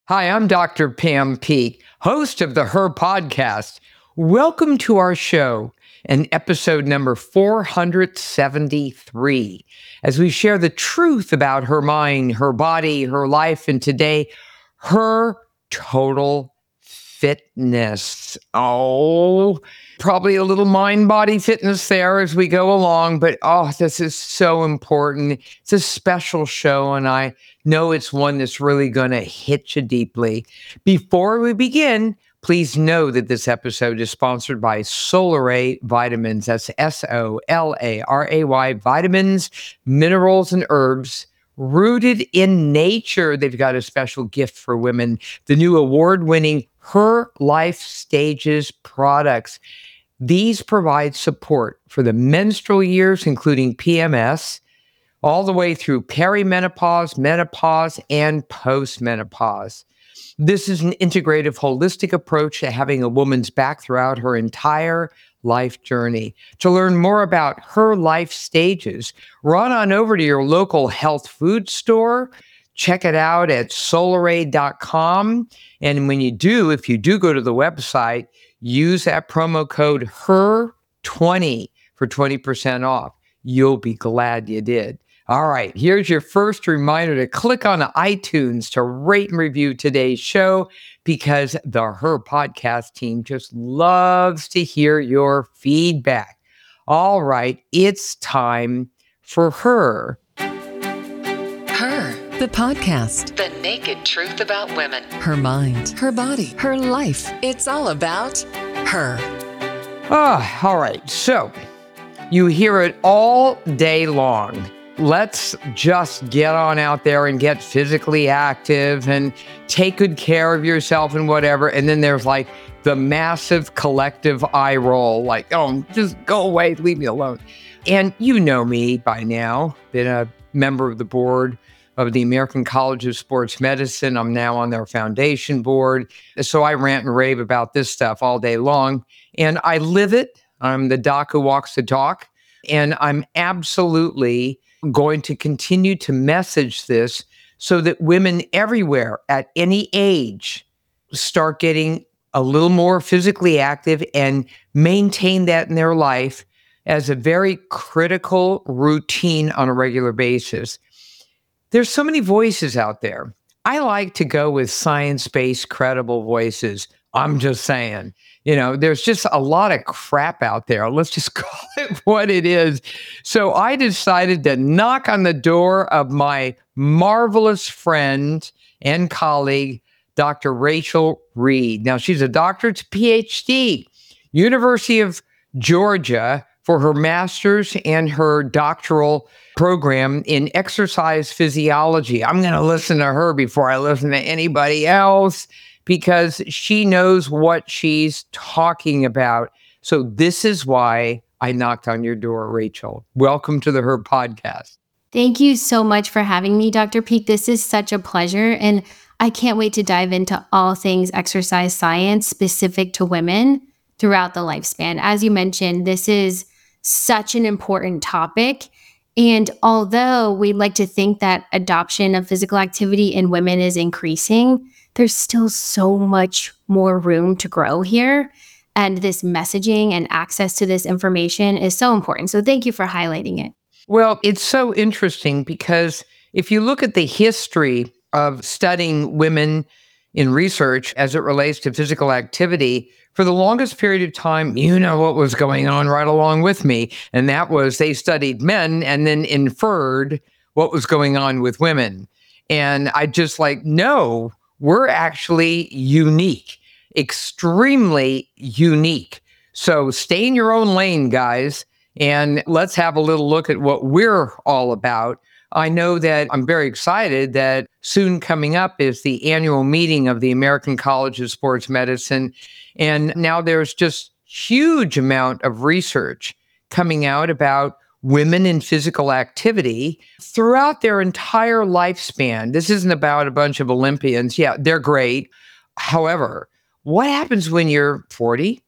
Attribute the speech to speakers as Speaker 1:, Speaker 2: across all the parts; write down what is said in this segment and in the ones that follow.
Speaker 1: Hi, I'm Dr. Pam Peeke, host of the Her Podcast. Welcome to our show and episode number 473, as we share the truth about her mind, her body, her life, and today, her total fitness. Oh, probably a little mind-body fitness there as we go along, but this is so important. It's a special show, and I know it's one that's really going to hit you deeply. Before we begin, please know that this episode is sponsored by Solaray Vitamins. That's Solaray vitamins, minerals, and herbs rooted in nature. They've got a special gift for women, the new award-winning Her Life Stages products. These provide support for the menstrual years, including PMS, all the way through perimenopause, menopause, and postmenopause. This is an integrative, holistic approach to having a woman's back throughout her entire life journey. To learn more about Her Life Stages, run on over to your local health food store. Check it out at solaray.com. And when you do, if you do go to the website, use that promo code HER20 for 20% off. You'll be glad you did. All right, here's your first reminder to click on iTunes to rate and review today's show, because the Her Podcast team just loves to hear your feedback. All right, it's time for Her.
Speaker 2: Her, the podcast. The naked truth about women. Her mind, her body, her life. It's all about her.
Speaker 1: All right, so you hear it all day long. Let's just get on out there and get physically active and take good care of yourself and whatever. And then there's like the massive collective eye roll, like, oh, just go away, leave me alone. And you know me by now, been a member of the board of the American College of Sports Medicine. I'm now on their foundation board. So I rant and rave about this stuff all day long. And I live it. I'm the doc who walks the talk. And I'm absolutely going to continue to message this so that women everywhere at any age start getting a little more physically active and maintain that in their life as a very critical routine on a regular basis. There's so many voices out there. I like to go with science-based, credible voices. I'm just saying, there's just a lot of crap out there. Let's just call it what it is. So I decided to knock on the door of my marvelous friend and colleague, Dr. Rachel Reed. Now, she's a doctorate PhD, University of Georgia, for her master's and her doctoral program in exercise physiology. I'm going to listen to her before I listen to anybody else, because she knows what she's talking about. So this is why I knocked on your door, Rachel. Welcome to the Her Podcast.
Speaker 3: Thank you so much for having me, Dr. Peeke. This is such a pleasure, and I can't wait to dive into all things exercise science specific to women throughout the lifespan. As you mentioned, this is such an important topic. And although we like to think that adoption of physical activity in women is increasing, there's still so much more room to grow here. And this messaging and access to this information is so important. So thank you for highlighting it.
Speaker 1: Well, it's so interesting because if you look at the history of studying women in research as it relates to physical activity, for the longest period of time, you know what was going on right along with me. And that was they studied men and then inferred what was going on with women. And I just no, we're actually unique, extremely unique. So stay in your own lane, guys, and let's have a little look at what we're all about. I know that I'm very excited that soon coming up is the annual meeting of the American College of Sports Medicine. And now there's just huge amount of research coming out about women in physical activity throughout their entire lifespan. This isn't about a bunch of Olympians. Yeah, they're great. However, what happens when you're 40,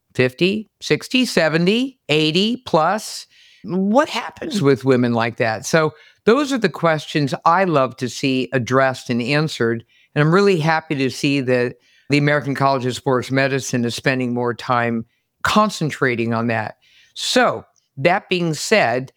Speaker 1: 50, 60, 70, 80 plus? What happens with women like that? So those are the questions I love to see addressed and answered And I'm really happy to see that the American College of Sports Medicine is spending more time concentrating on that. So that being said,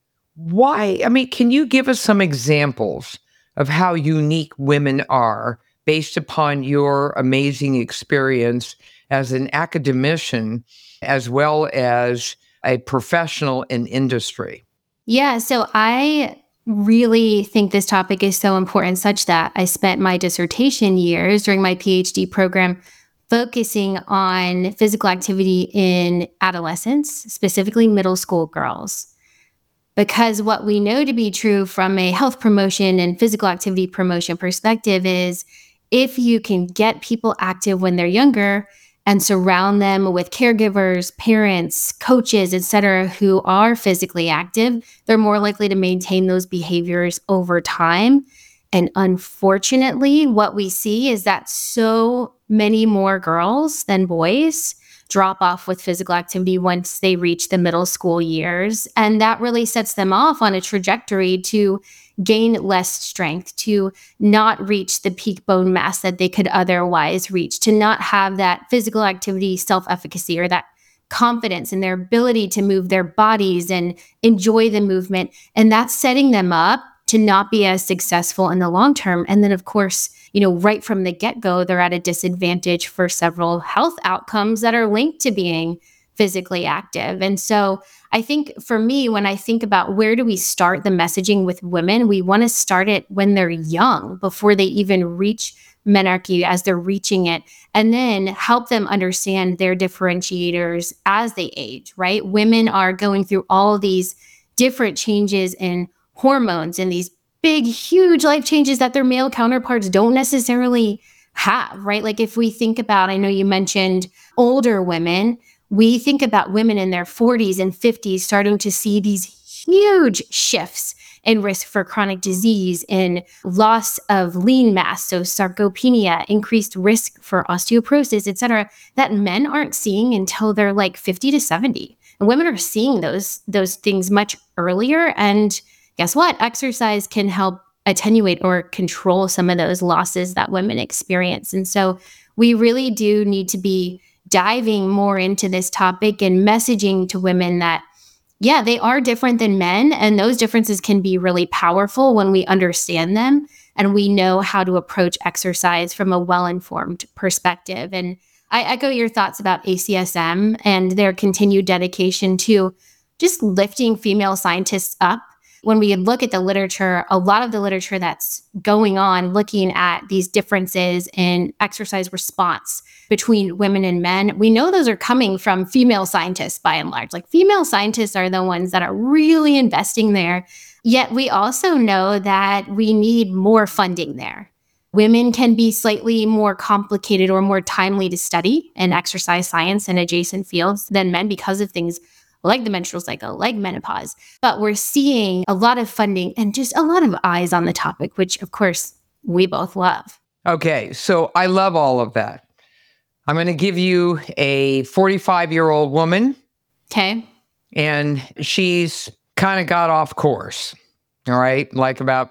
Speaker 1: can you give us some examples of how unique women are based upon your amazing experience as an academician as well as a professional in industry?
Speaker 3: Yeah, so I really think this topic is so important, such that I spent my dissertation years during my PhD program focusing on physical activity in adolescents, specifically middle school girls. Because what we know to be true from a health promotion and physical activity promotion perspective is if you can get people active when they're younger and surround them with caregivers, parents, coaches, et cetera, who are physically active, they're more likely to maintain those behaviors over time. And unfortunately, what we see is that so many more girls than boys drop off with physical activity once they reach the middle school years. And that really sets them off on a trajectory to gain less strength, to not reach the peak bone mass that they could otherwise reach, to not have that physical activity self-efficacy or that confidence in their ability to move their bodies and enjoy the movement. And that's setting them up to not be as successful in the long term. And then, of course, right from the get-go, they're at a disadvantage for several health outcomes that are linked to being physically active. And so I think for me, when I think about where do we start the messaging with women, we want to start it when they're young, before they even reach menarche, as they're reaching it, and then help them understand their differentiators as they age, right? Women are going through all these different changes in hormones and these big, huge life changes that their male counterparts don't necessarily have, right? Like if we think about, I know you mentioned older women, we think about women in their 40s and 50s starting to see these huge shifts in risk for chronic disease, in loss of lean mass, so sarcopenia, increased risk for osteoporosis, et cetera, that men aren't seeing until they're like 50 to 70. And women are seeing those things much earlier. And guess what? Exercise can help attenuate or control some of those losses that women experience. And so we really do need to be diving more into this topic and messaging to women that, yeah, they are different than men. And those differences can be really powerful when we understand them and we know how to approach exercise from a well-informed perspective. And I echo your thoughts about ACSM and their continued dedication to just lifting female scientists up. When we look at the literature, a lot of the literature that's going on looking at these differences in exercise response between women and men, we know those are coming from female scientists by and large. Like female scientists are the ones that are really investing there. Yet we also know that we need more funding there. Women can be slightly more complicated or more timely to study in exercise science and adjacent fields than men because of things like the menstrual cycle, like menopause. But we're seeing a lot of funding and just a lot of eyes on the topic, which of course we both love.
Speaker 1: Okay, so I love all of that. I'm going to give you a 45-year-old woman.
Speaker 3: Okay.
Speaker 1: And she's kind of got off course, all right? Like about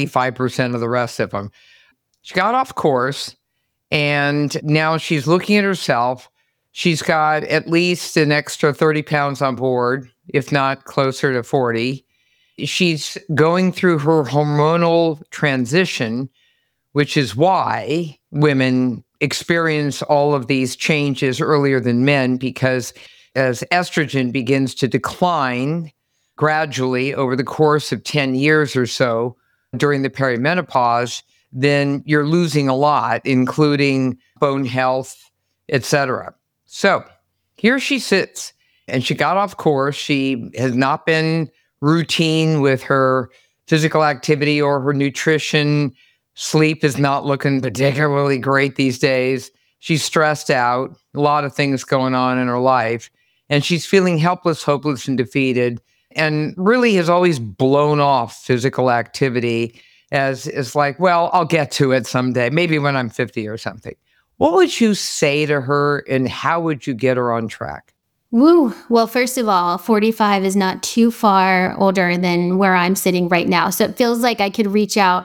Speaker 1: 95% of the rest of them. She got off course, and now she's looking at herself. She's got at least an extra 30 pounds on board, if not closer to 40. She's going through her hormonal transition, which is why women experience all of these changes earlier than men, because as estrogen begins to decline gradually over the course of 10 years or so during the perimenopause, then you're losing a lot, including bone health, etc. So here she sits, and she got off course. She has not been routine with her physical activity or her nutrition. Sleep is not looking particularly great these days. She's stressed out, a lot of things going on in her life, and she's feeling helpless, hopeless, and defeated, and really has always blown off physical activity as it's like, well, I'll get to it someday, maybe when I'm 50 or something. What would you say to her, and how would you get her on track?
Speaker 3: Woo. Well, first of all, 45 is not too far older than where I'm sitting right now. So it feels like I could reach out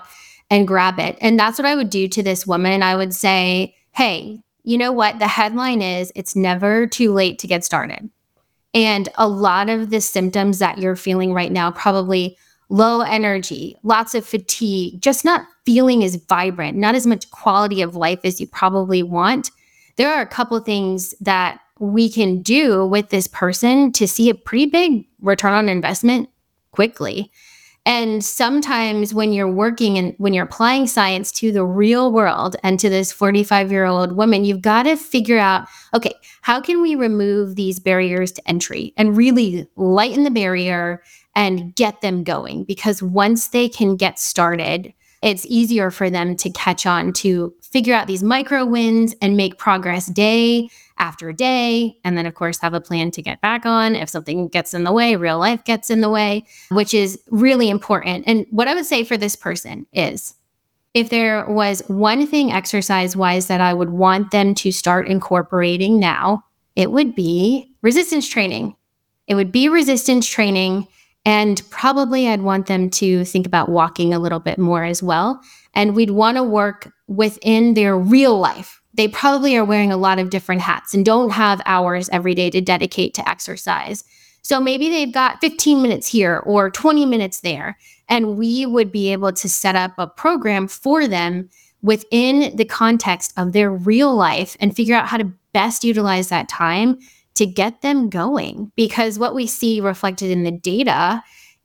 Speaker 3: and grab it. And that's what I would do to this woman. I would say, hey, you know what? The headline is, it's never too late to get started. And a lot of the symptoms that you're feeling right now, probably low energy, lots of fatigue, just not feeling as vibrant, not as much quality of life as you probably want. There are a couple things that we can do with this person to see a pretty big return on investment quickly. And sometimes when you're working and when you're applying science to the real world and to this 45-year-old woman, you've got to figure out, okay, how can we remove these barriers to entry and really lighten the barrier and get them going? Because once they can get started, it's easier for them to catch on to figure out these micro wins and make progress day after day. And then, of course, have a plan to get back on if something gets in the way, real life gets in the way, which is really important. And what I would say for this person is, if there was one thing exercise-wise that I would want them to start incorporating now, it would be resistance training. It would be resistance training. And probably I'd want them to think about walking a little bit more as well. And we'd want to work within their real life. They probably are wearing a lot of different hats and don't have hours every day to dedicate to exercise. So maybe they've got 15 minutes here or 20 minutes there. And we would be able to set up a program for them within the context of their real life and figure out how to best utilize that time to get them going. Because what we see reflected in the data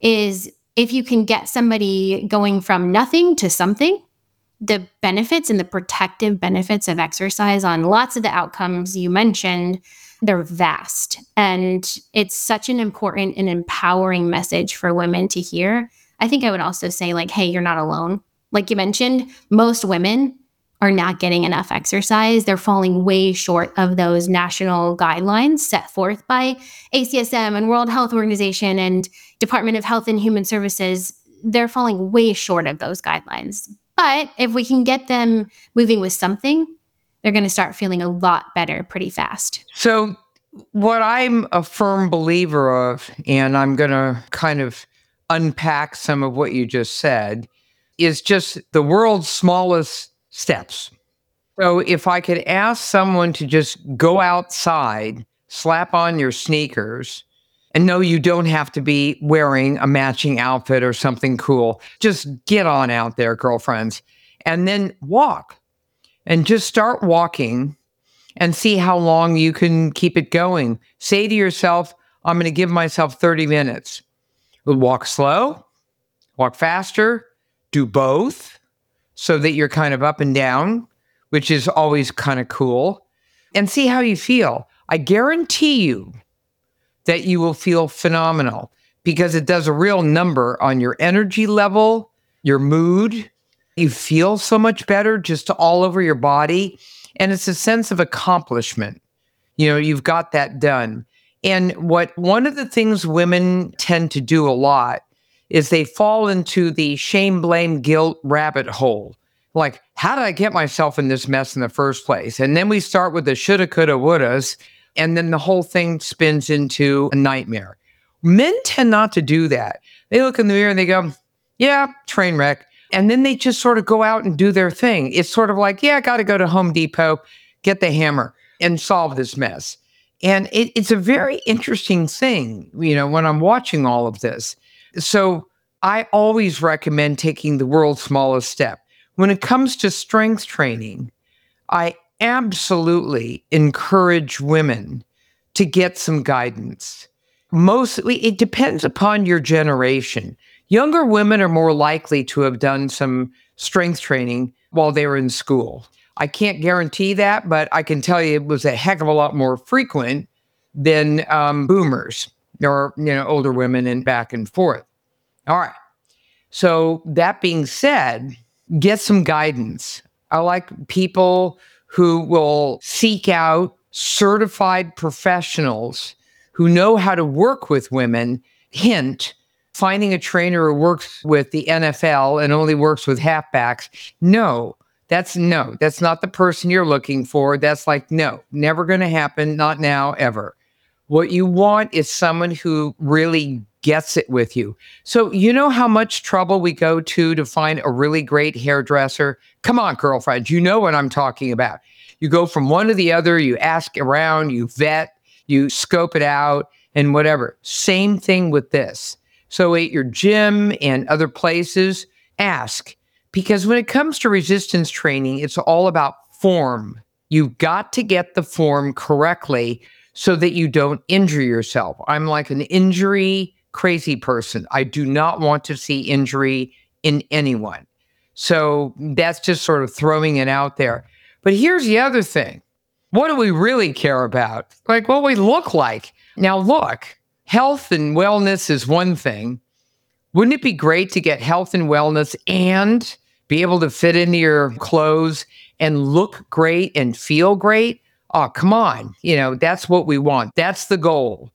Speaker 3: is if you can get somebody going from nothing to something, the benefits and the protective benefits of exercise on lots of the outcomes you mentioned, they're vast. And it's such an important and empowering message for women to hear. I think I would also say, like, hey, you're not alone. Like you mentioned, most women are not getting enough exercise. They're falling way short of those national guidelines set forth by ACSM and World Health Organization and Department of Health and Human Services. They're falling way short of those guidelines. But if we can get them moving with something, they're going to start feeling a lot better pretty fast.
Speaker 1: So what I'm a firm believer of, and I'm going to kind of unpack some of what you just said, is just the world's smallest steps. So if I could ask someone to just go outside, slap on your sneakers, and no, you don't have to be wearing a matching outfit or something cool. Just get on out there, girlfriends, and then walk. And just start walking and see how long you can keep it going. Say to yourself, I'm going to give myself 30 minutes. Walk slow, walk faster, do both so that you're kind of up and down, which is always kind of cool, and see how you feel. I guarantee you that you will feel phenomenal because it does a real number on your energy level, your mood. You feel so much better just all over your body. And it's a sense of accomplishment. You know, you've got that done. And one of the things women tend to do a lot is they fall into the shame, blame, guilt rabbit hole. Like, how did I get myself in this mess in the first place? And then we start with the shoulda, coulda, wouldas, and then the whole thing spins into a nightmare. Men tend not to do that. They look in the mirror and they go, yeah, train wreck. And then they just sort of go out and do their thing. It's sort of like, yeah, I got to go to Home Depot, get the hammer and solve this mess. And it's a very interesting thing, you know, when I'm watching all of this. So I always recommend taking the world's smallest step. When it comes to strength training, I absolutely encourage women to get some guidance. Mostly, it depends upon your generation. Younger women are more likely to have done some strength training while they were in school. I can't guarantee that, but I can tell you it was a heck of a lot more frequent than boomers or, you know, older women and back and forth. All right. So that being said, get some guidance. I like people who will seek out certified professionals who know how to work with women. Hint, finding a trainer who works with the NFL and only works with halfbacks. No, that's not the person you're looking for. That's like, no, never going to happen. Not now, ever. What you want is someone who really gets it with you. So you know how much trouble we go to find a really great hairdresser? Come on, girlfriend, you know what I'm talking about. You go from one to the other, you ask around, you vet, you scope it out, and whatever. Same thing with this. So at your gym and other places, ask. Because when it comes to resistance training, it's all about form. You've got to get the form correctly so that you don't injure yourself. I'm like an injury crazy person. I do not want to see injury in anyone. So that's just sort of throwing it out there. But here's the other thing. What do we really care about? Like what we look like. Now look, health and wellness is one thing. Wouldn't it be great to get health and wellness and be able to fit into your clothes and look great and feel great? Oh, come on. That's what we want. That's the goal.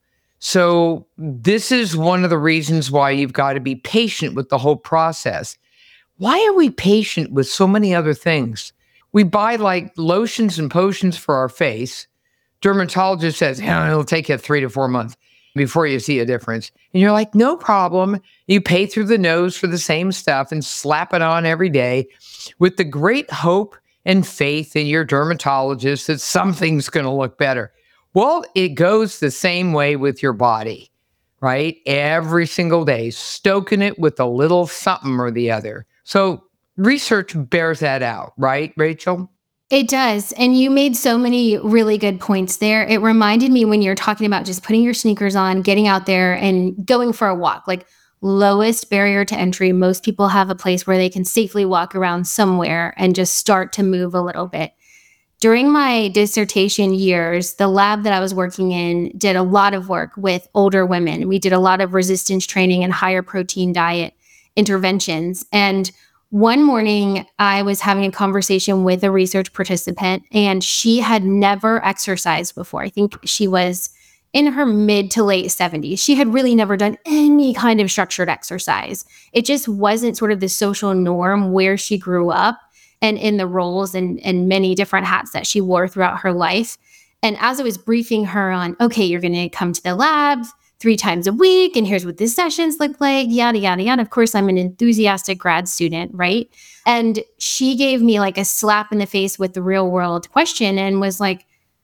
Speaker 1: So this is one of the reasons why you've got to be patient with the whole process. Why are we patient with so many other things? We buy like lotions and potions for our face. Dermatologist says, it'll take you 3 to 4 months before you see a difference. And you're like, no problem. You pay through the nose for the same stuff and slap it on every day with the great hope and faith in your dermatologist that something's going to look better. Well, it goes the same way with your body, right? Every single day, stoking it with a little something or the other. So research bears that out, right, Rachel?
Speaker 3: It does. And you made so many really good points there. It reminded me when you're talking about just putting your sneakers on, getting out there and going for a walk, like lowest barrier to entry. Most people have a place where they can safely walk around somewhere and just start to move a little bit. During my dissertation years, the lab that I was working in did a lot of work with older women. We did a lot of resistance training and higher protein diet interventions. And one morning, I was having a conversation with a research participant, and she had never exercised before. I think she was in her mid to late 70s. She had really never done any kind of structured exercise. It just wasn't sort of the social norm where she grew up and in the roles and many different hats that she wore throughout her life. And as I was briefing her on, okay, you're going to come to the lab 3 times a week, and here's what the sessions look like, yada, yada, yada. Of course, I'm an enthusiastic grad student, right? And she gave me like a slap in the face with the real world question and was like,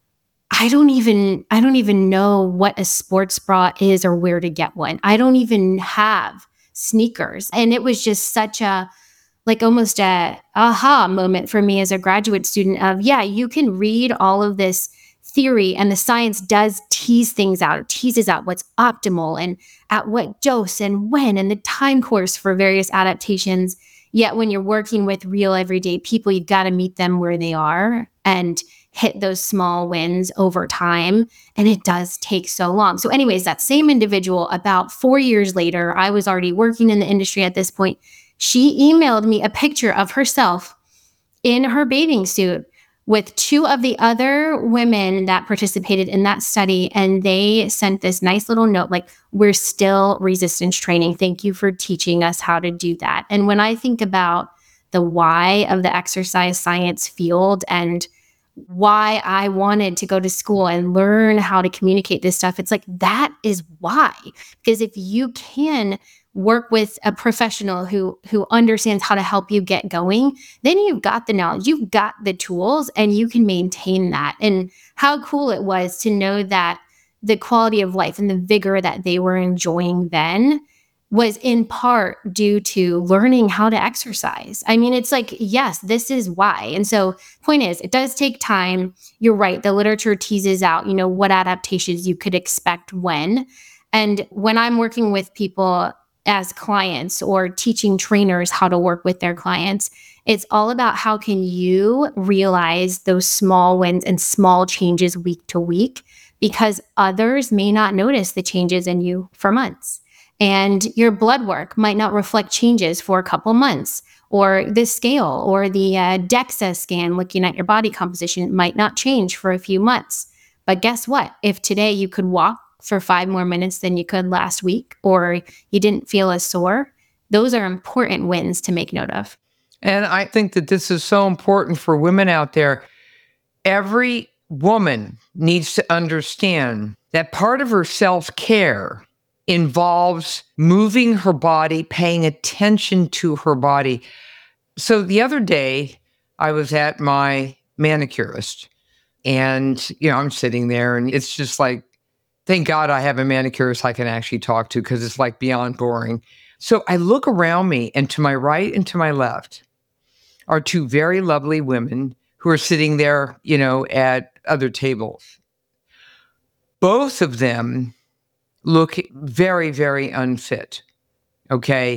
Speaker 3: I don't even know what a sports bra is or where to get one. I don't even have sneakers. And it was just such a, like almost a aha moment for me as a graduate student of, yeah, you can read all of this theory and the science does teases out what's optimal and at what dose and when and the time course for various adaptations. Yet when you're working with real everyday people, you've got to meet them where they are and hit those small wins over time. And it does take so long. So anyways, that same individual, about 4 years later, I was already working in the industry at this point. She emailed me a picture of herself in her bathing suit with 2 of the other women that participated in that study. And they sent this nice little note, like, we're still resistance training. Thank you for teaching us how to do that. And when I think about the why of the exercise science field and why I wanted to go to school and learn how to communicate this stuff, it's like, that is why. Because if you can work with a professional who understands how to help you get going, then you've got the knowledge, you've got the tools, and you can maintain that. And how cool it was to know that the quality of life and the vigor that they were enjoying then was in part due to learning how to exercise. I mean, it's like, yes, this is why. And so point is, it does take time. You're right. The literature teases out, what adaptations you could expect when. And when I'm working with people as clients or teaching trainers how to work with their clients, it's all about how can you realize those small wins and small changes week to week, because others may not notice the changes in you for months. And your blood work might not reflect changes for a couple months, or the scale or the DEXA scan looking at your body composition might not change for a few months. But guess what? If today you could walk for 5 more minutes than you could last week, or you didn't feel as sore, those are important wins to make note of.
Speaker 1: And I think that this is so important for women out there. Every woman needs to understand that part of her self-care involves moving her body, paying attention to her body. So the other day, I was at my manicurist, and I'm sitting there, and it's just like, thank God I have a manicurist I can actually talk to, because it's like beyond boring. So I look around me, and to my right and to my left are two very lovely women who are sitting there, at other tables. Both of them look very, very unfit. Okay.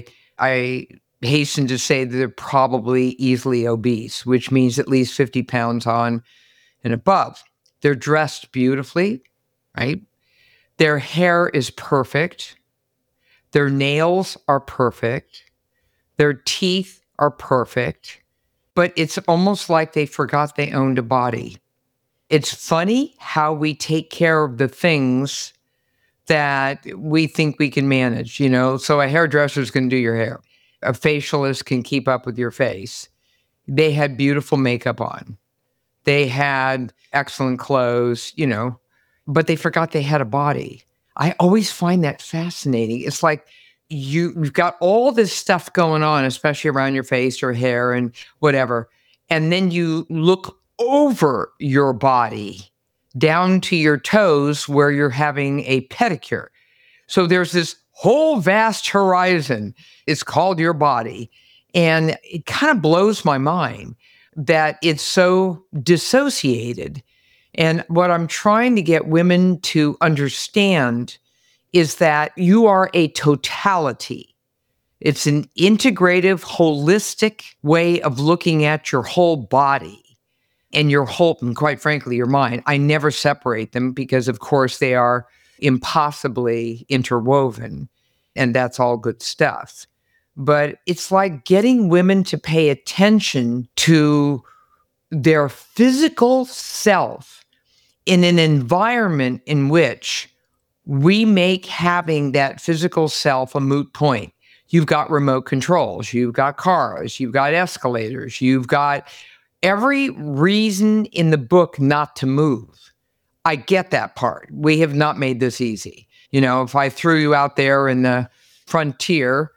Speaker 1: I hasten to say that they're probably easily obese, which means at least 50 pounds on and above. They're dressed beautifully, right? Their hair is perfect. Their nails are perfect. Their teeth are perfect. But it's almost like they forgot they owned a body. It's funny how we take care of the things that we think we can manage, So a hairdresser's can do your hair. A facialist can keep up with your face. They had beautiful makeup on. They had excellent clothes, but they forgot they had a body. I always find that fascinating. It's like you've got all this stuff going on, especially around your face or hair and whatever. And then you look over your body down to your toes where you're having a pedicure. So there's this whole vast horizon. It's called your body. And it kind of blows my mind that it's so dissociated. And what I'm trying to get women to understand is that you are a totality. It's an integrative, holistic way of looking at your whole body and and quite frankly, your mind. I never separate them because, of course, they are impossibly interwoven, and that's all good stuff. But it's like getting women to pay attention to their physical self in an environment in which we make having that physical self a moot point. You've got remote controls, you've got cars, you've got escalators, you've got every reason in the book not to move. I get that part. We have not made this easy. If I threw you out there in the frontier,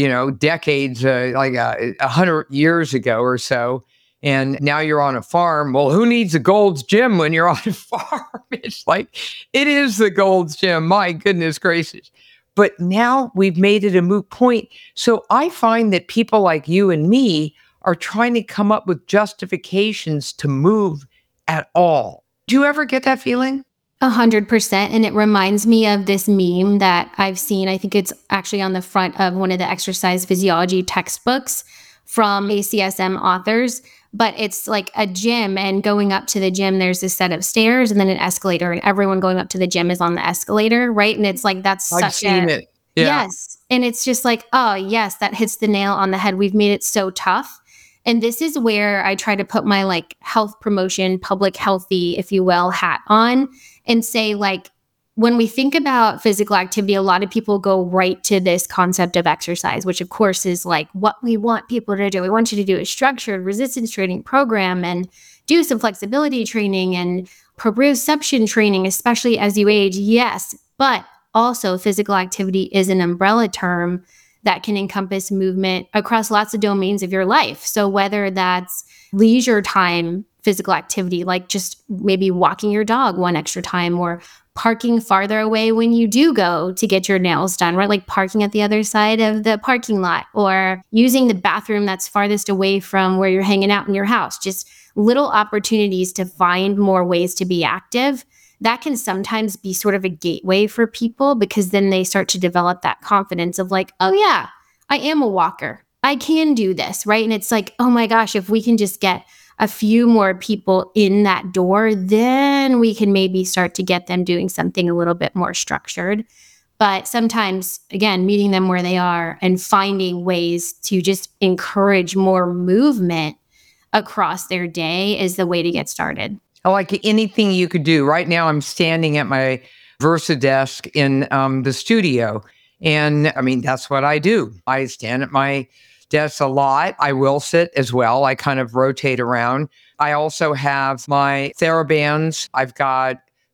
Speaker 1: decades, like 100 years ago or so, and now you're on a farm. Well, who needs a Gold's Gym when you're on a farm? It's like, it is the Gold's Gym. My goodness gracious. But now we've made it a moot point. So I find that people like you and me are trying to come up with justifications to move at all. Do you ever get that feeling?
Speaker 3: 100%. And it reminds me of this meme that I've seen. I think it's actually on the front of one of the exercise physiology textbooks from ACSM authors. But it's like a gym, and going up to the gym, there's this set of stairs and then an escalator, and everyone going up to the gym is on the escalator, right? And it's like,
Speaker 1: I've seen it. Yeah.
Speaker 3: Yes. And it's just like, oh, yes, that hits the nail on the head. We've made it so tough. And this is where I try to put my like health promotion, public healthy, if you will, hat on and say, like, when we think about physical activity, a lot of people go right to this concept of exercise, which of course is like what we want people to do. We want you to do a structured resistance training program and do some flexibility training and proprioception training, especially as you age. Yes, but also physical activity is an umbrella term that can encompass movement across lots of domains of your life. So whether that's leisure time, physical activity, like just maybe walking your dog one extra time, or parking farther away when you do go to get your nails done, right? Like parking at the other side of the parking lot, or using the bathroom that's farthest away from where you're hanging out in your house. Just little opportunities to find more ways to be active. That can sometimes be sort of a gateway for people, because then they start to develop that confidence of like, oh yeah, I am a walker. I can do this, right? And it's like, oh my gosh, if we can just get a few more people in that door, then we can maybe start to get them doing something a little bit more structured. But sometimes, again, meeting them where they are and finding ways to just encourage more movement across their day is the way to get started.
Speaker 1: Like anything you could do. Right now, I'm standing at my Versa desk in the studio. And I mean, that's what I do. I stand at my desk a lot. I will sit as well. I kind of rotate around. I also have my TheraBands. I've got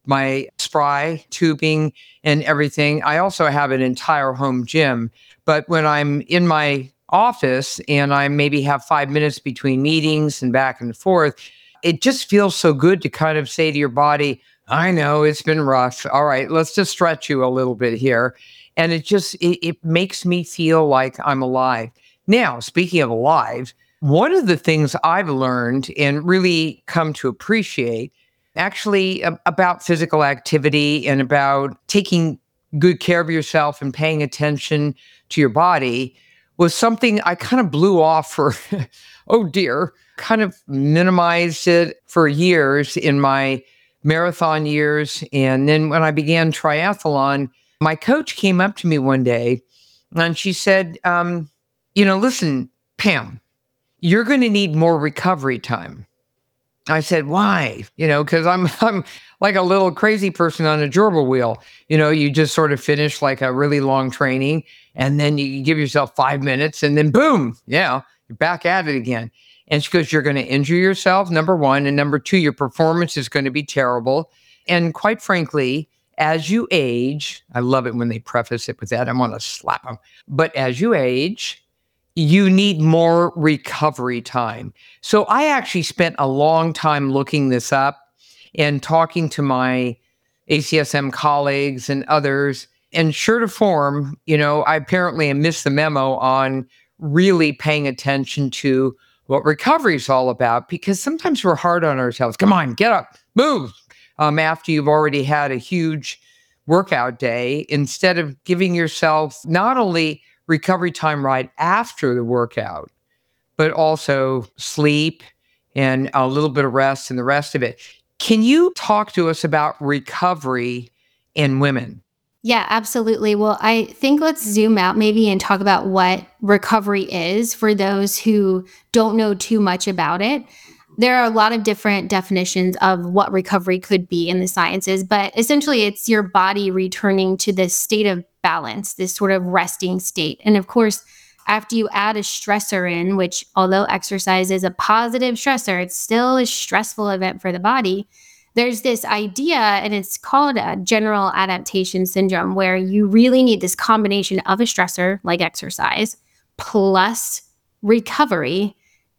Speaker 1: my spry tubing and everything. I also have an entire home gym. But when I'm in my office and I maybe have 5 minutes between meetings and back and forth, it just feels so good to kind of say to your body, I know it's been rough. All right, let's just stretch you a little bit here. And it makes me feel like I'm alive. Now, speaking of alive, one of the things I've learned and really come to appreciate actually about physical activity and about taking good care of yourself and paying attention to your body was something I kind of blew off for, oh dear, kind of minimized it for years in my marathon years. And then when I began triathlon, my coach came up to me one day and she said, listen, Pam, you're going to need more recovery time. I said, why? Because I'm like a little crazy person on a gerbil wheel. You just sort of finish like a really long training and then you give yourself 5 minutes and then boom, you're back at it again. And she goes, you're going to injure yourself, number one. And number two, your performance is going to be terrible. And quite frankly, as you age, I love it when they preface it with that. I want to slap them. But as you age, you need more recovery time. So I actually spent a long time looking this up and talking to my ACSM colleagues and others. And sure to form, I apparently missed the memo on really paying attention to what recovery is all about, because sometimes we're hard on ourselves. Come on, get up, move. After you've already had a huge workout day, instead of giving yourself not only recovery time right after the workout, but also sleep and a little bit of rest and the rest of it. Can you talk to us about recovery in women?
Speaker 3: Yeah, absolutely. Well, I think let's zoom out maybe and talk about what recovery is for those who don't know too much about it. There are a lot of different definitions of what recovery could be in the sciences, but essentially it's your body returning to this state of balance, this sort of resting state. And of course, after you add a stressor in, which although exercise is a positive stressor, it's still a stressful event for the body. There's this idea, and it's called a general adaptation syndrome, where you really need this combination of a stressor like exercise plus recovery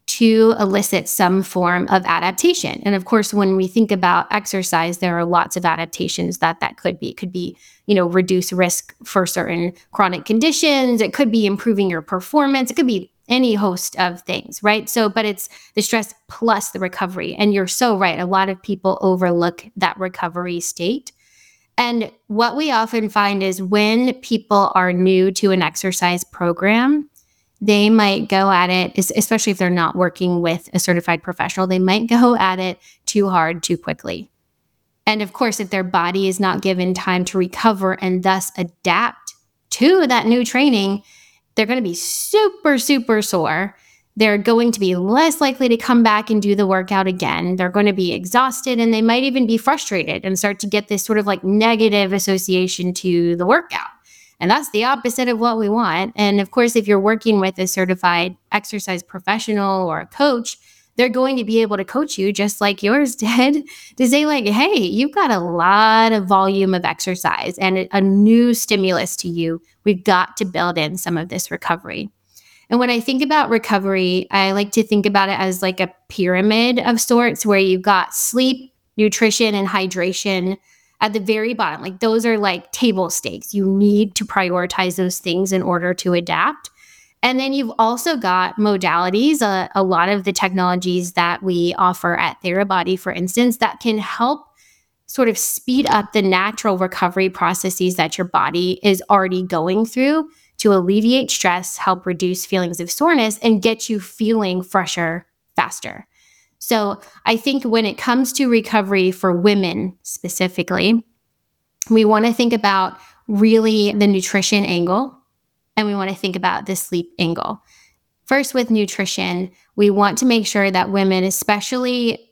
Speaker 3: to elicit some form of adaptation. And of course, when we think about exercise, there are lots of adaptations that could be. It could be, reduce risk for certain chronic conditions. It could be improving your performance. It could be any host of things, right? So, but it's the stress plus the recovery. And you're so right. A lot of people overlook that recovery state. And what we often find is when people are new to an exercise program, they might go at it, especially if they're not working with a certified professional, they might go at it too hard, too quickly. And of course, if their body is not given time to recover and thus adapt to that new training, they're going to be super, super sore. They're going to be less likely to come back and do the workout again. They're going to be exhausted and they might even be frustrated and start to get this sort of like negative association to the workout. And that's the opposite of what we want. And of course, if you're working with a certified exercise professional or a coach, they're going to be able to coach you just like yours did to say like, hey, you've got a lot of volume of exercise and a new stimulus to you. We've got to build in some of this recovery. And when I think about recovery, I like to think about it as like a pyramid of sorts where you've got sleep, nutrition, and hydration at the very bottom. Like those are like table stakes. You need to prioritize those things in order to adapt. And then you've also got modalities, a lot of the technologies that we offer at Therabody, for instance, that can help sort of speed up the natural recovery processes that your body is already going through to alleviate stress, help reduce feelings of soreness, and get you feeling fresher faster. So I think when it comes to recovery for women specifically, we want to think about really the nutrition angle, and we want to think about the sleep angle. First, with nutrition, we want to make sure that women, especially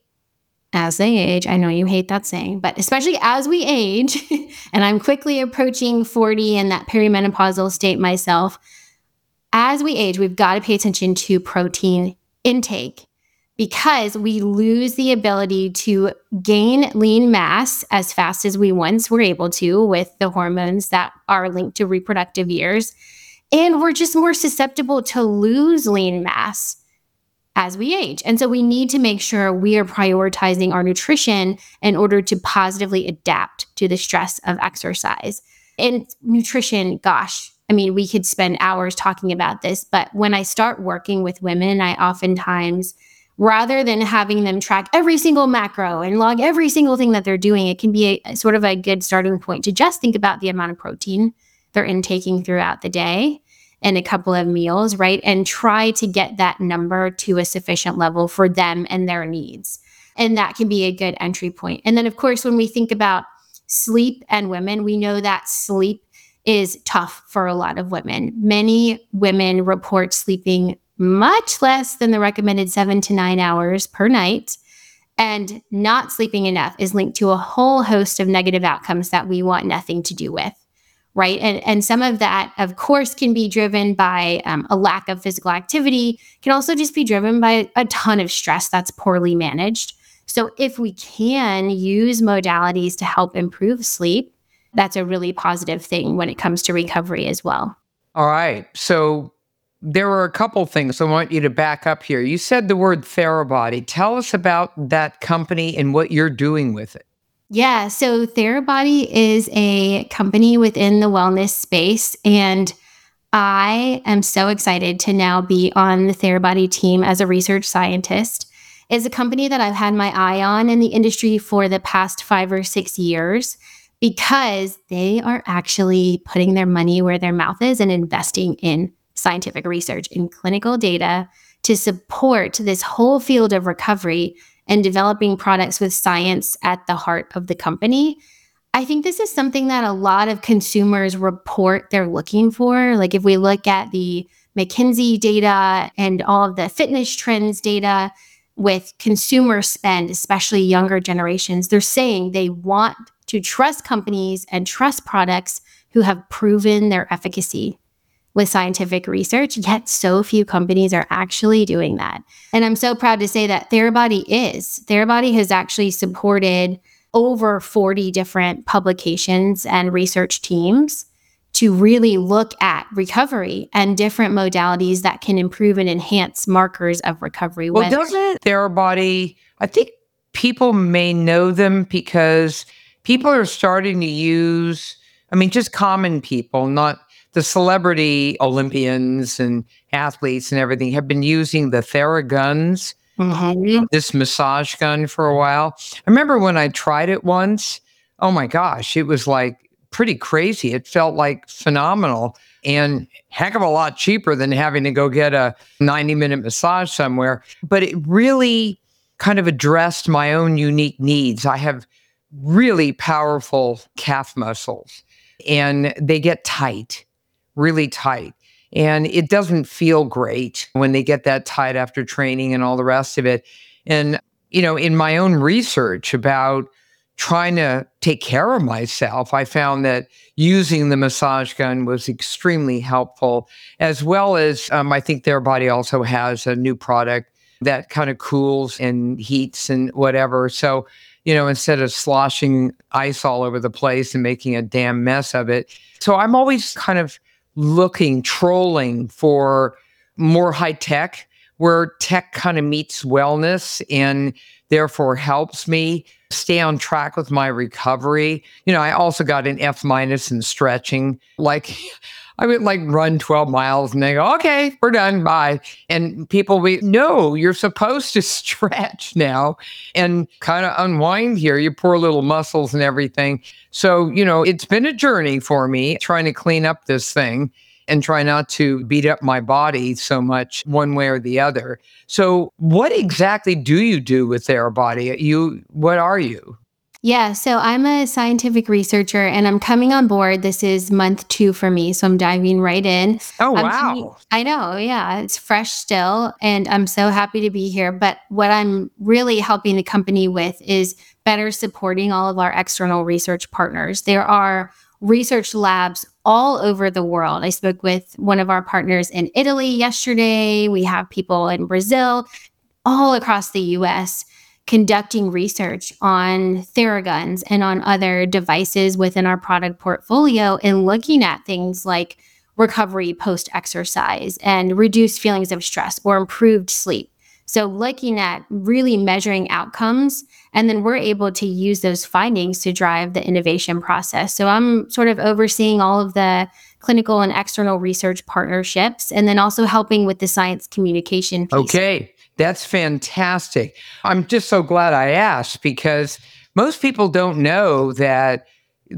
Speaker 3: as they age, I know you hate that saying, but especially as we age, and I'm quickly approaching 40 in that perimenopausal state myself, as we age, we've got to pay attention to protein intake. because we lose the ability to gain lean mass as fast as we once were able to with the hormones that are linked to reproductive years. And we're just more susceptible to lose lean mass as we age. And so we need to make sure we are prioritizing our nutrition in order to positively adapt to the stress of exercise. And nutrition, gosh, I mean, we could spend hours talking about this, but when I start working with women, I oftentimes, rather than having them track every single macro and log every single thing that they're doing, it can be a sort of a good starting point to just think about the amount of protein they're intaking throughout the day and a couple of meals, right? And try to get that number to a sufficient level for them and their needs. And that can be a good entry point. And then, of course, when we think about sleep and women, we know that sleep is tough for a lot of women. Many women report sleeping much less than the recommended 7 to 9 hours per night. And not sleeping enough is linked to a whole host of negative outcomes that we want nothing to do with, right? And some of that, of course, can be driven by a lack of physical activity, can also just be driven by a ton of stress that's poorly managed. So if we can use modalities to help improve sleep, that's a really positive thing when it comes to recovery as well.
Speaker 1: All right. So there were a couple things I want you to back up here. You said the word Therabody. Tell us about that company and what you're doing with it.
Speaker 3: Yeah. So Therabody is a company within the wellness space. And I am so excited to now be on the Therabody team as a research scientist. It's a company that I've had my eye on in the industry for the past 5 or 6 years because they are actually putting their money where their mouth is and investing in scientific research and clinical data to support this whole field of recovery and developing products with science at the heart of the company. I think this is something that a lot of consumers report they're looking for. Like if we look at the McKinsey data and all of the fitness trends data with consumer spend, especially younger generations, they're saying they want to trust companies and trust products who have proven their efficacy with scientific research, yet so few companies are actually doing that. And I'm so proud to say that Therabody is. Therabody has actually supported over 40 different publications and research teams to really look at recovery and different modalities that can improve and enhance markers of recovery.
Speaker 1: Well, doesn't Therabody, I think people may know them because people are starting to use, just common people, not the celebrity Olympians and athletes and everything have been using the Theraguns, this massage gun for a while. I remember when I tried it once, oh my gosh, it was like pretty crazy. It felt like phenomenal and heck of a lot cheaper than having to go get a 90-minute massage somewhere. But it really kind of addressed my own unique needs. I have really powerful calf muscles and they get tight. Really tight. And it doesn't feel great when they get that tight after training and all the rest of it. And, in my own research about trying to take care of myself, I found that using the massage gun was extremely helpful, as well as I think Therabody also has a new product that kind of cools and heats and whatever. So, instead of sloshing ice all over the place and making a damn mess of it. So I'm always kind of trolling for more high tech, where tech kind of meets wellness and therefore helps me stay on track with my recovery. I also got an F- in stretching. Like I would run 12 miles and they go, okay, we're done, bye. And people no, you're supposed to stretch now and kind of unwind here, your poor little muscles and everything. So, it's been a journey for me trying to clean up this thing and try not to beat up my body so much one way or the other. So what exactly do you do with Therabody? What are you?
Speaker 3: Yeah, so I'm a scientific researcher and I'm coming on board. This is month 2 for me, so I'm diving right in.
Speaker 1: Oh, wow.
Speaker 3: I know, yeah, it's fresh still, and I'm so happy to be here. But what I'm really helping the company with is better supporting all of our external research partners. There are research labs all over the world. I spoke with one of our partners in Italy yesterday. We have people in Brazil. all across the US conducting research on Theraguns and on other devices within our product portfolio and looking at things like recovery post-exercise and reduced feelings of stress or improved sleep. So looking at really measuring outcomes, and then we're able to use those findings to drive the innovation process. So I'm sort of overseeing all of the clinical and external research partnerships, and then also helping with the science communication piece.
Speaker 1: Okay, that's fantastic. I'm just so glad I asked, because most people don't know that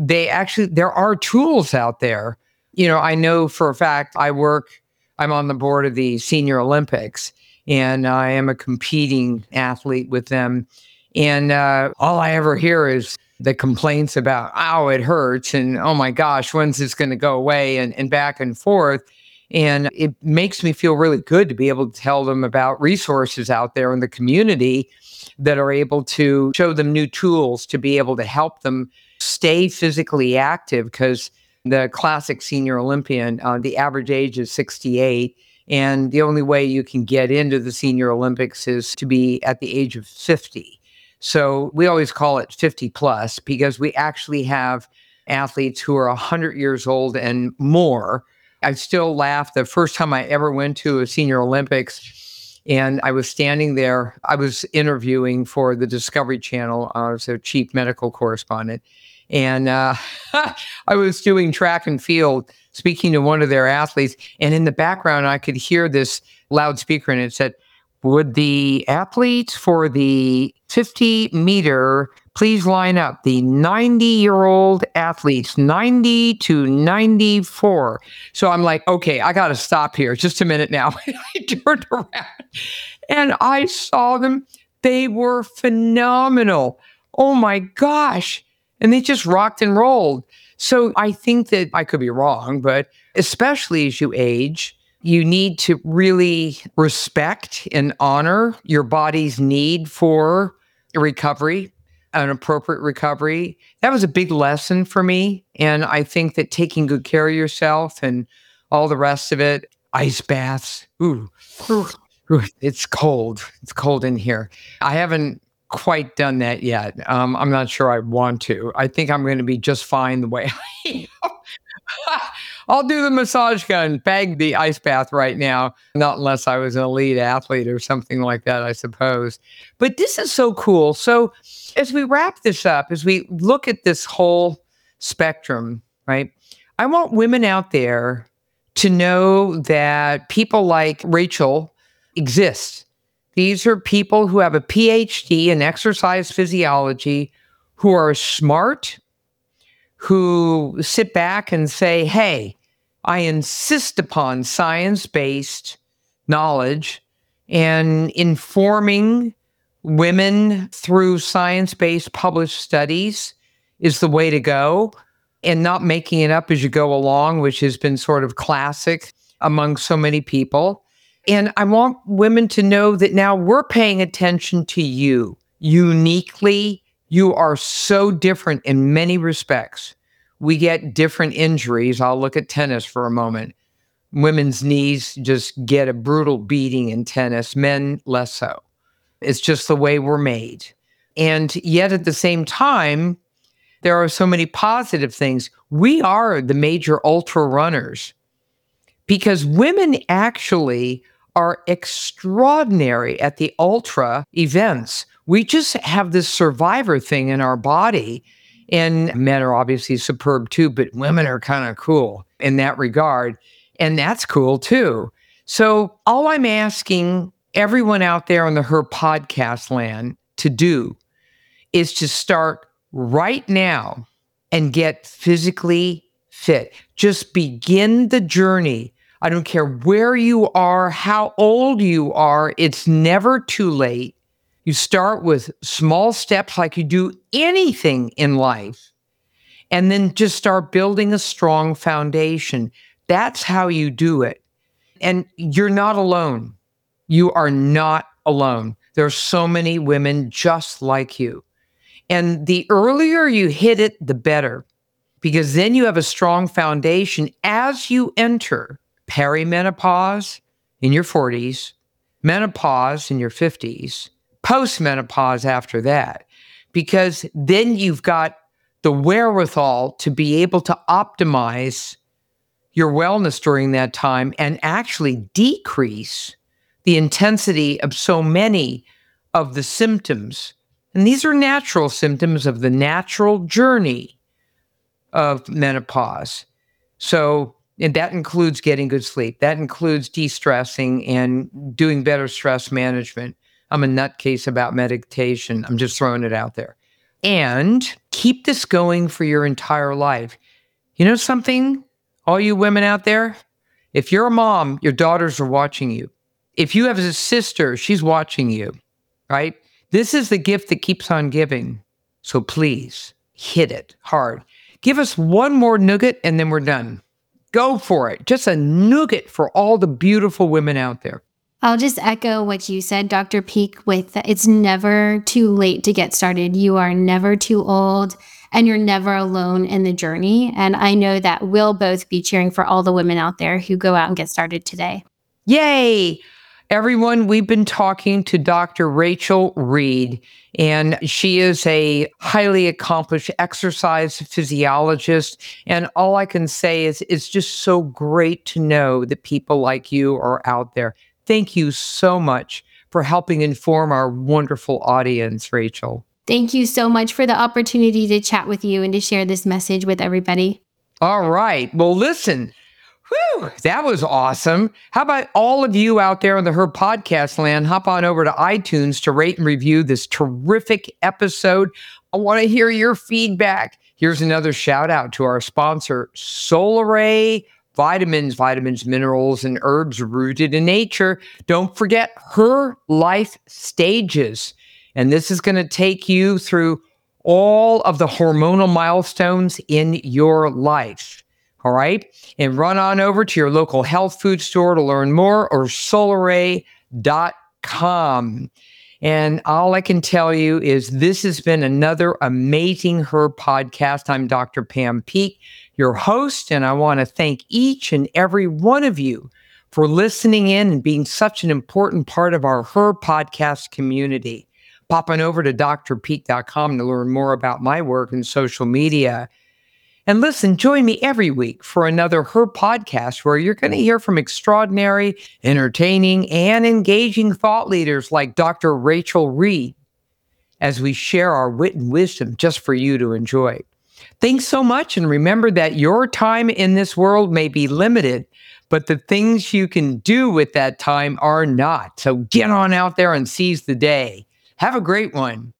Speaker 1: there are tools out there. I know for a fact I'm on the board of the Senior Olympics, and I am a competing athlete with them. And all I ever hear is the complaints about, oh, it hurts, and oh my gosh, when's this going to go away, and back and forth. And it makes me feel really good to be able to tell them about resources out there in the community that are able to show them new tools to be able to help them stay physically active, because the classic senior Olympian, the average age is 68. And the only way you can get into the Senior Olympics is to be at the age of 50. So we always call it 50 plus, because we actually have athletes who are 100 years old and more. I still laugh. The first time I ever went to a Senior Olympics, and I was standing there, I was interviewing for the Discovery Channel. I was a chief medical correspondent. And I was doing track and field, speaking to one of their athletes. And in the background, I could hear this loudspeaker, and it said, would the athletes for the 50 meter please line up? The 90-year-old athletes, 90 to 94. So I'm like, okay, I got to stop here. Just a minute now. I turned around and I saw them. They were phenomenal. Oh my gosh. And they just rocked and rolled. So I think that I could be wrong, but especially as you age, you need to really respect and honor your body's need for recovery, an appropriate recovery. That was a big lesson for me. And I think that taking good care of yourself and all the rest of it, ice baths, it's cold. It's cold in here. I haven't quite done that yet. I'm not sure I want to. I think I'm going to be just fine the way I am. I'll do the massage gun, bag the ice bath right now, not unless I was an elite athlete or something like that, I suppose. But this is so cool. So as we wrap this up, as we look at this whole spectrum, right, I want women out there to know that people like Rachel exist. These are people who have a PhD in exercise physiology, who are smart, who sit back and say, hey, I insist upon science-based knowledge and informing women through science-based published studies is the way to go, and not making it up as you go along, which has been sort of classic among so many people. And I want women to know that now we're paying attention to you uniquely. You are so different in many respects. We get different injuries. I'll look at tennis for a moment. Women's knees just get a brutal beating in tennis, men less so. It's just the way we're made. And yet at the same time, there are so many positive things. We are the major ultra runners because women actually are extraordinary at the ultra events. We just have this survivor thing in our body. And men are obviously superb too, but women are kind of cool in that regard. And that's cool too. So all I'm asking everyone out there on the Her Podcast land to do is to start right now and get physically fit. Just begin the journey. I don't care where you are, how old you are. It's never too late. You start with small steps like you do anything in life, and then just start building a strong foundation. That's how you do it. And you're not alone. You are not alone. There are so many women just like you. And the earlier you hit it, the better, because then you have a strong foundation as you enter perimenopause in your 40s, menopause in your 50s, post-menopause after that, because then you've got the wherewithal to be able to optimize your wellness during that time and actually decrease the intensity of so many of the symptoms. And these are natural symptoms of the natural journey of menopause. So, and that includes getting good sleep. That includes de-stressing and doing better stress management. I'm a nutcase about meditation. I'm just throwing it out there. And keep this going for your entire life. You know something, all you women out there? If you're a mom, your daughters are watching you. If you have a sister, she's watching you, right? This is the gift that keeps on giving. So please hit it hard. Give us one more nugget and then we're done. Go for it. Just a nugget for all the beautiful women out there.
Speaker 3: I'll just echo what you said, Dr. Peak, with it's never too late to get started. You are never too old and you're never alone in the journey. And I know that we'll both be cheering for all the women out there who go out and get started today.
Speaker 1: Yay! Everyone, we've been talking to Dr. Rachel Reed, and she is a highly accomplished exercise physiologist. And all I can say is it's just so great to know that people like you are out there. Thank you so much for helping inform our wonderful audience, Rachel.
Speaker 3: Thank you so much for the opportunity to chat with you and to share this message with everybody.
Speaker 1: All right. Well, listen. Whew, that was awesome. How about all of you out there in the Her Podcast land? Hop on over to iTunes to rate and review this terrific episode. I want to hear your feedback. Here's another shout out to our sponsor, Solaray Vitamins, minerals, and herbs rooted in nature. Don't forget Her Life Stages. And this is going to take you through all of the hormonal milestones in your life. All right. And run on over to your local health food store to learn more, or solaray.com. And all I can tell you is this has been another amazing Her Podcast. I'm Dr. Pam Peak, your host, and I want to thank each and every one of you for listening in and being such an important part of our Her Podcast community. Pop on over to drpeak.com to learn more about my work in social media. And listen, join me every week for another Her Podcast, where you're going to hear from extraordinary, entertaining, and engaging thought leaders like Dr. Rachel Reed as we share our wit and wisdom just for you to enjoy. Thanks so much, and remember that your time in this world may be limited, but the things you can do with that time are not. So get on out there and seize the day. Have a great one.